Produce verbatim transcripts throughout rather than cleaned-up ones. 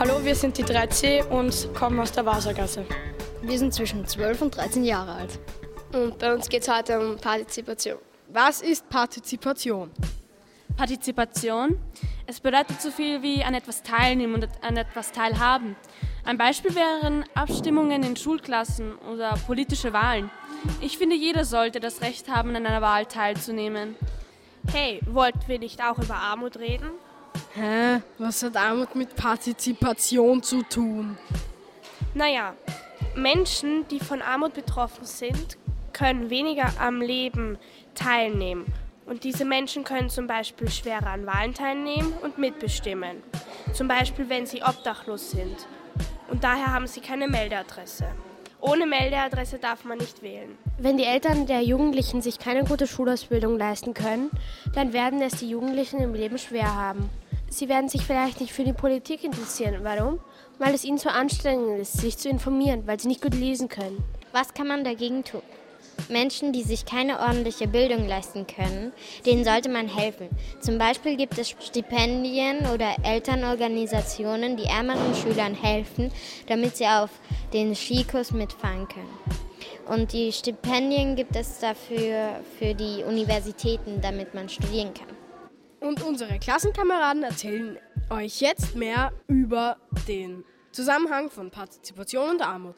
Hallo, wir sind die drei C und kommen aus der Wassergasse. Wir sind zwischen zwölf und dreizehn Jahre alt. Und bei uns geht es heute um Partizipation. Was ist Partizipation? Partizipation? Es bedeutet so viel wie an etwas teilnehmen und an etwas teilhaben. Ein Beispiel wären Abstimmungen in Schulklassen oder politische Wahlen. Ich finde, jeder sollte das Recht haben, an einer Wahl teilzunehmen. Hey, wollten wir nicht auch über Armut reden? Hä? Was hat Armut mit Partizipation zu tun? Naja, Menschen, die von Armut betroffen sind, können weniger am Leben teilnehmen. Und diese Menschen können zum Beispiel schwerer an Wahlen teilnehmen und mitbestimmen. Zum Beispiel, wenn sie obdachlos sind. Und daher haben sie keine Meldeadresse. Ohne Meldeadresse darf man nicht wählen. Wenn die Eltern der Jugendlichen sich keine gute Schulausbildung leisten können, dann werden es die Jugendlichen im Leben schwer haben. Sie werden sich vielleicht nicht für die Politik interessieren. Warum? Weil es ihnen zu anstrengend ist, sich zu informieren, weil sie nicht gut lesen können. Was kann man dagegen tun? Menschen, die sich keine ordentliche Bildung leisten können, denen sollte man helfen. Zum Beispiel gibt es Stipendien oder Elternorganisationen, die ärmeren Schülern helfen, damit sie auf den Skikurs mitfahren können. Und die Stipendien gibt es dafür für die Universitäten, damit man studieren kann. Und unsere Klassenkameraden erzählen euch jetzt mehr über den Zusammenhang von Partizipation und Armut.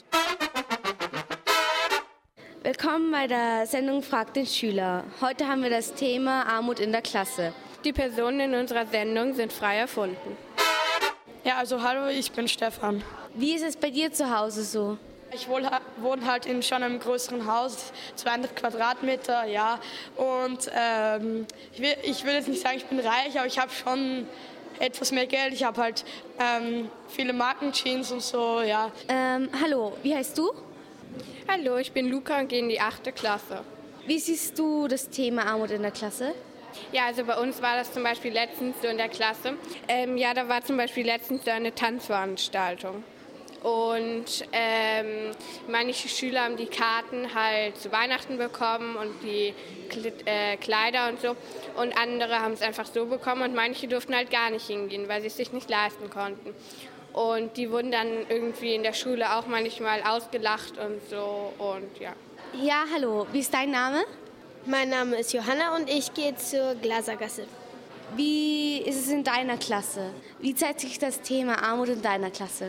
Willkommen bei der Sendung Frag den Schüler. Heute haben wir das Thema Armut in der Klasse. Die Personen in unserer Sendung sind frei erfunden. Ja, also hallo, ich bin Stefan. Wie ist es bei dir zu Hause so? Ich wohne halt in schon einem größeren Haus, zweihundert Quadratmeter, ja. Und ähm, ich, will, ich will jetzt nicht sagen, ich bin reich, aber ich habe schon etwas mehr Geld. Ich habe halt ähm, viele Markenjeans und so, ja. Ähm, hallo, wie heißt du? Hallo, ich bin Luca und gehe in die achte Klasse. Wie siehst du das Thema Armut in der Klasse? Ja, also bei uns war das zum Beispiel letztens so in der Klasse. Ähm, ja, da war zum Beispiel letztens so eine Tanzveranstaltung. Und ähm, manche Schüler haben die Karten halt zu Weihnachten bekommen und die äh, Kleider und so. Und andere haben es einfach so bekommen und manche durften halt gar nicht hingehen, weil sie es sich nicht leisten konnten. Und die wurden dann irgendwie in der Schule auch manchmal ausgelacht und so und ja. Ja, hallo, wie ist dein Name? Mein Name ist Johanna und ich gehe zur Glasergasse. Wie ist es in deiner Klasse? Wie zeigt sich das Thema Armut in deiner Klasse?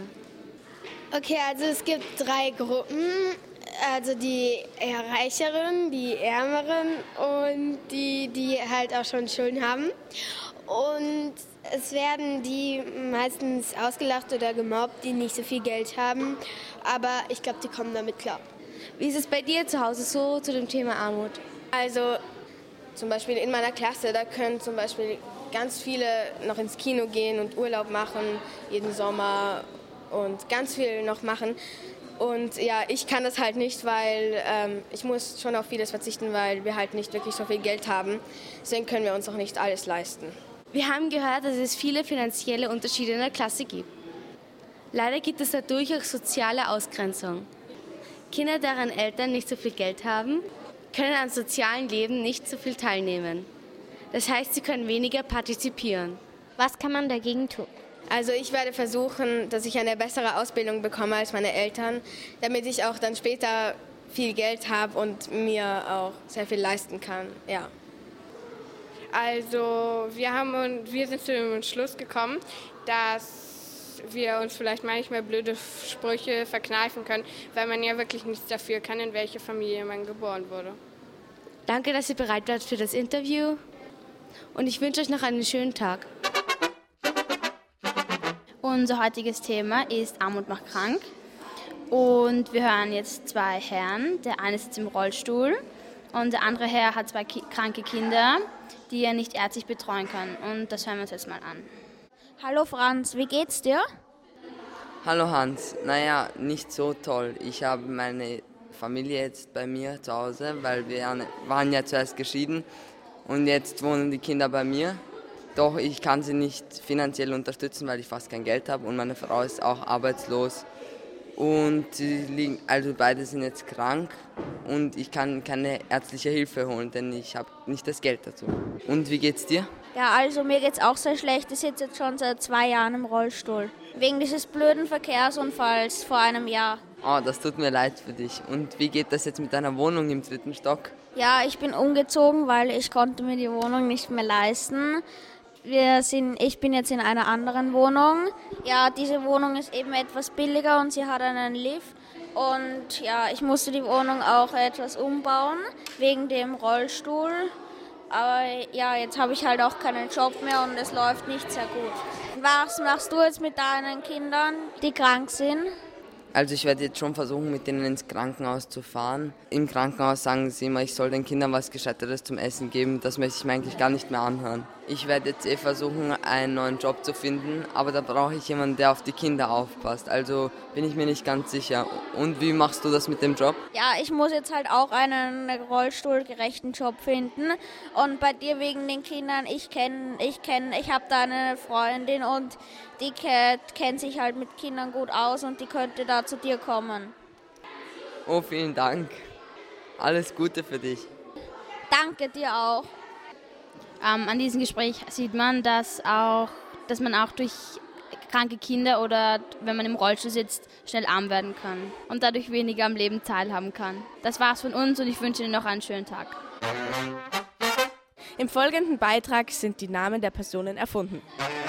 Okay, also es gibt drei Gruppen, also die eher Reicheren, die Ärmeren und die, die halt auch schon Schulden haben. Und es werden die meistens ausgelacht oder gemobbt, die nicht so viel Geld haben, aber ich glaube, die kommen damit klar. Wie ist es bei dir zu Hause so zu dem Thema Armut? Also zum Beispiel in meiner Klasse, da können zum Beispiel ganz viele noch ins Kino gehen und Urlaub machen, jeden Sommer und ganz viel noch machen. Und ja, ich kann das halt nicht, weil ähm, ich muss schon auf vieles verzichten, weil wir halt nicht wirklich so viel Geld haben. Deswegen können wir uns auch nicht alles leisten. Wir haben gehört, dass es viele finanzielle Unterschiede in der Klasse gibt. Leider gibt es dadurch auch soziale Ausgrenzung. Kinder, deren Eltern nicht so viel Geld haben, können am sozialen Leben nicht so viel teilnehmen. Das heißt, sie können weniger partizipieren. Was kann man dagegen tun? Also ich werde versuchen, dass ich eine bessere Ausbildung bekomme als meine Eltern, damit ich auch dann später viel Geld habe und mir auch sehr viel leisten kann. Ja. Also wir, haben und wir sind zu dem Entschluss gekommen, dass wir uns vielleicht manchmal blöde Sprüche verkneifen können, weil man ja wirklich nichts dafür kann, in welche Familie man geboren wurde. Danke, dass ihr bereit wart für das Interview und ich wünsche euch noch einen schönen Tag. Unser heutiges Thema ist Armut macht krank und wir hören jetzt zwei Herren. Der eine sitzt im Rollstuhl und der andere Herr hat zwei ki- kranke Kinder, die er nicht ärztlich betreuen kann. Und das hören wir uns jetzt mal an. Hallo Franz, wie geht's dir? Hallo Hans, naja, nicht so toll. Ich habe meine Familie jetzt bei mir zu Hause, weil wir waren ja zuerst geschieden und jetzt wohnen die Kinder bei mir. Doch ich kann sie nicht finanziell unterstützen, weil ich fast kein Geld habe und meine Frau ist auch arbeitslos. und sie liegen, also beide sind jetzt krank und ich kann keine ärztliche Hilfe holen, denn ich habe nicht das Geld dazu. Und wie geht's dir? Ja, also mir geht's auch sehr schlecht. Ich sitze jetzt schon seit zwei Jahren im Rollstuhl. Wegen dieses blöden Verkehrsunfalls vor einem Jahr. Oh, das tut mir leid für dich. Und wie geht das jetzt mit deiner Wohnung im dritten Stock? Ja, ich bin umgezogen, weil ich konnte mir die Wohnung nicht mehr leisten. Wir sind, ich bin jetzt in einer anderen Wohnung. Ja, diese Wohnung ist eben etwas billiger und sie hat einen Lift. Und ja, ich musste die Wohnung auch etwas umbauen, wegen dem Rollstuhl. Aber ja, jetzt habe ich halt auch keinen Job mehr und es läuft nicht sehr gut. Was machst du jetzt mit deinen Kindern, die krank sind? Also ich werde jetzt schon versuchen, mit denen ins Krankenhaus zu fahren. Im Krankenhaus sagen sie immer, ich soll den Kindern was Gescheiteres zum Essen geben. Das möchte ich mir eigentlich gar nicht mehr anhören. Ich werde jetzt eh versuchen, einen neuen Job zu finden, aber da brauche ich jemanden, der auf die Kinder aufpasst. Also bin ich mir nicht ganz sicher. Und wie machst du das mit dem Job? Ja, ich muss jetzt halt auch einen rollstuhlgerechten Job finden. Und bei dir wegen den Kindern, ich kenne, ich kenne, ich habe da eine Freundin und die kennt sich halt mit Kindern gut aus und die könnte da zu dir kommen. Oh, vielen Dank. Alles Gute für dich. Danke dir auch. Ähm, an diesem Gespräch sieht man, dass, auch, dass man auch durch kranke Kinder oder wenn man im Rollstuhl sitzt, schnell arm werden kann und dadurch weniger am Leben teilhaben kann. Das war's von uns und ich wünsche Ihnen noch einen schönen Tag. Im folgenden Beitrag sind die Namen der Personen erfunden.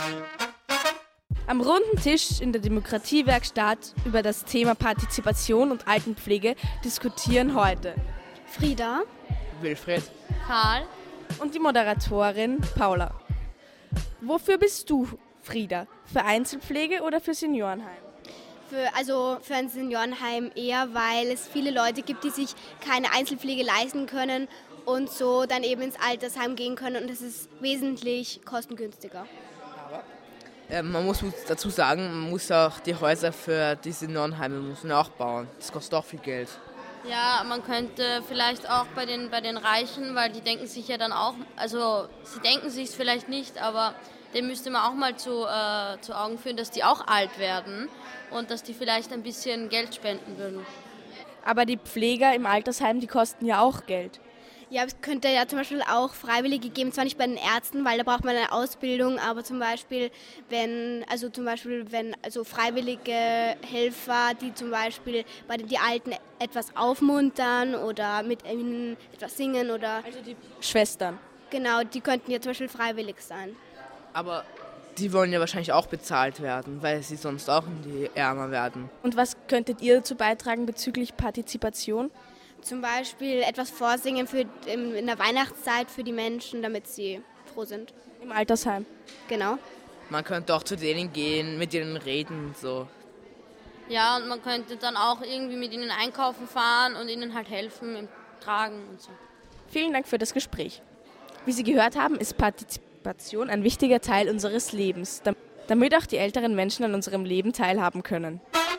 Am runden Tisch in der Demokratiewerkstatt über das Thema Partizipation und Altenpflege diskutieren heute Frieda, Wilfried, Karl und die Moderatorin Paula. Wofür bist du, Frieda? Für Einzelpflege oder für Seniorenheim? Für, also für ein Seniorenheim eher, weil es viele Leute gibt, die sich keine Einzelpflege leisten können und so dann eben ins Altersheim gehen können und das ist wesentlich kostengünstiger. Ähm, man muss dazu sagen, man muss auch die Häuser für die Seniorenheime muss man auch bauen. Das kostet auch viel Geld. Ja, man könnte vielleicht auch bei den, bei den Reichen, weil die denken sich ja dann auch, also sie denken sich es vielleicht nicht, aber dem müsste man auch mal zu, äh, zu Augen führen, dass die auch alt werden und dass die vielleicht ein bisschen Geld spenden würden. Aber die Pfleger im Altersheim, die kosten ja auch Geld. Ja, es könnte ja zum Beispiel auch Freiwillige geben, zwar nicht bei den Ärzten, weil da braucht man eine Ausbildung, aber zum Beispiel, wenn, also zum Beispiel, wenn, also freiwillige Helfer, die zum Beispiel bei den die Alten etwas aufmuntern oder mit ihnen etwas singen oder... Also die Schwestern. Genau, die könnten ja zum Beispiel freiwillig sein. Aber die wollen ja wahrscheinlich auch bezahlt werden, weil sie sonst auch in die ärmer werden. Und was könntet ihr dazu beitragen bezüglich Partizipation? Zum Beispiel etwas vorsingen für, in, in der Weihnachtszeit für die Menschen, damit sie froh sind. Im Altersheim? Genau. Man könnte auch zu denen gehen, mit denen reden und so. Ja, und man könnte dann auch irgendwie mit ihnen einkaufen fahren und ihnen halt helfen im Tragen und so. Vielen Dank für das Gespräch. Wie Sie gehört haben, ist Partizipation ein wichtiger Teil unseres Lebens, damit auch die älteren Menschen an unserem Leben teilhaben können.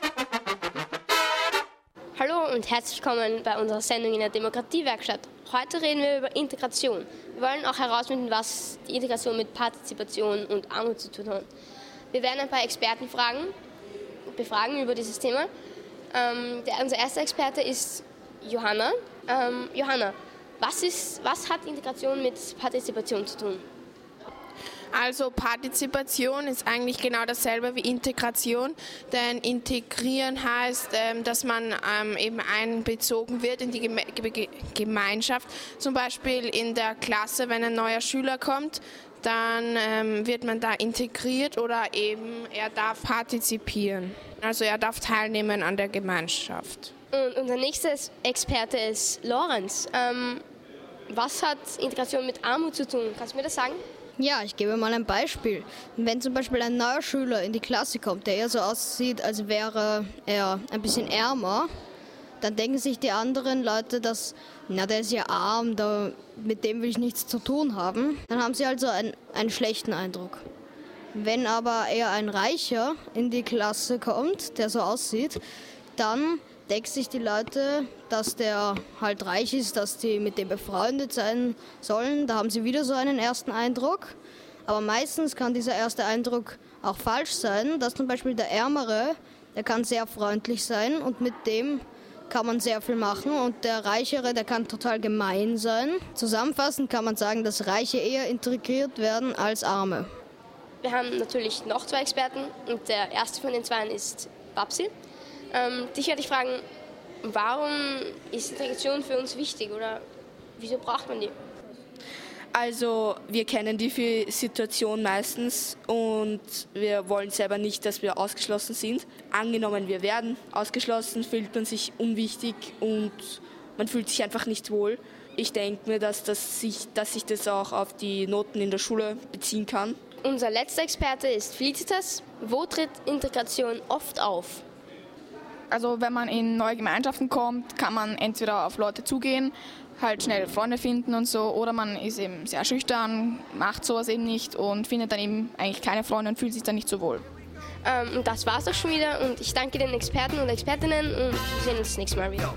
Hallo und herzlich willkommen bei unserer Sendung in der Demokratiewerkstatt. Heute reden wir über Integration. Wir wollen auch herausfinden, was die Integration mit Partizipation und Armut zu tun hat. Wir werden ein paar Experten fragen, befragen über dieses Thema. Ähm, der, unser erster Experte ist Johanna. Ähm, Johanna, was, ist, was hat Integration mit Partizipation zu tun? Also Partizipation ist eigentlich genau dasselbe wie Integration, denn integrieren heißt, dass man eben einbezogen wird in die Gemeinschaft. Zum Beispiel in der Klasse, wenn ein neuer Schüler kommt, dann wird man da integriert oder eben er darf partizipieren. Also er darf teilnehmen an der Gemeinschaft. Und unser nächster Experte ist Lorenz. Ähm, was hat Integration mit Armut zu tun? Kannst du mir das sagen? Ja, ich gebe mal ein Beispiel. Wenn zum Beispiel ein neuer Schüler in die Klasse kommt, der eher so aussieht, als wäre er ein bisschen ärmer, dann denken sich die anderen Leute, dass, na, der ist ja arm, da, mit dem will ich nichts zu tun haben. Dann haben sie also einen, einen schlechten Eindruck. Wenn aber eher ein Reicher in die Klasse kommt, der so aussieht, dann denken sich die Leute, dass der halt reich ist, dass die mit dem befreundet sein sollen. Da haben sie wieder so einen ersten Eindruck. Aber meistens kann dieser erste Eindruck auch falsch sein, dass zum Beispiel der Ärmere der kann sehr freundlich sein und mit dem kann man sehr viel machen. Und der Reichere, der kann total gemein sein. Zusammenfassend kann man sagen, dass Reiche eher integriert werden als Arme. Wir haben natürlich noch zwei Experten und der erste von den zwei ist Babsi. Ähm, dich werde ich fragen, warum ist Integration für uns wichtig oder wieso braucht man die? Also wir kennen die Situation meistens und wir wollen selber nicht, dass wir ausgeschlossen sind. Angenommen, wir werden ausgeschlossen, fühlt man sich unwichtig und man fühlt sich einfach nicht wohl. Ich denke mir, dass, das sich, dass sich das auch auf die Noten in der Schule beziehen kann. Unser letzter Experte ist Felicitas. Wo tritt Integration oft auf? Also wenn man in neue Gemeinschaften kommt, kann man entweder auf Leute zugehen, halt schnell Freunde finden und so, oder man ist eben sehr schüchtern, macht sowas eben nicht und findet dann eben eigentlich keine Freunde und fühlt sich dann nicht so wohl. Ähm, und das war's auch schon wieder und ich danke den Experten und Expertinnen und wir sehen uns das nächste Mal wieder.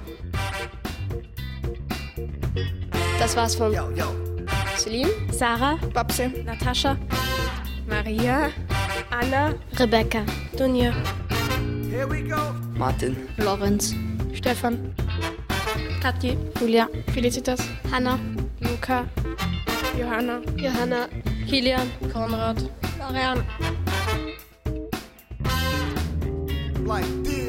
Das war's von Celine, Sarah, Babsi, Natascha, Maria, Anna, Rebecca, Dunja, Martin, Lorenz, Stefan, Kathi, Julia, Felicitas, Hanna, Luca, Johanna, Johanna, Kilian, Konrad, Florian. Like this.